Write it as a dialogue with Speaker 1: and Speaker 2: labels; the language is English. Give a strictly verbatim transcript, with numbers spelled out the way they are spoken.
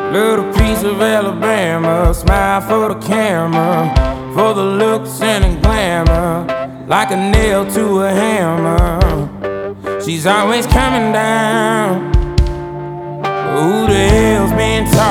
Speaker 1: Little piece of Alabama, smile for the camera, for the looks and the glamour, like a nail to a hammer. She's always coming down. Who the hell's been talking?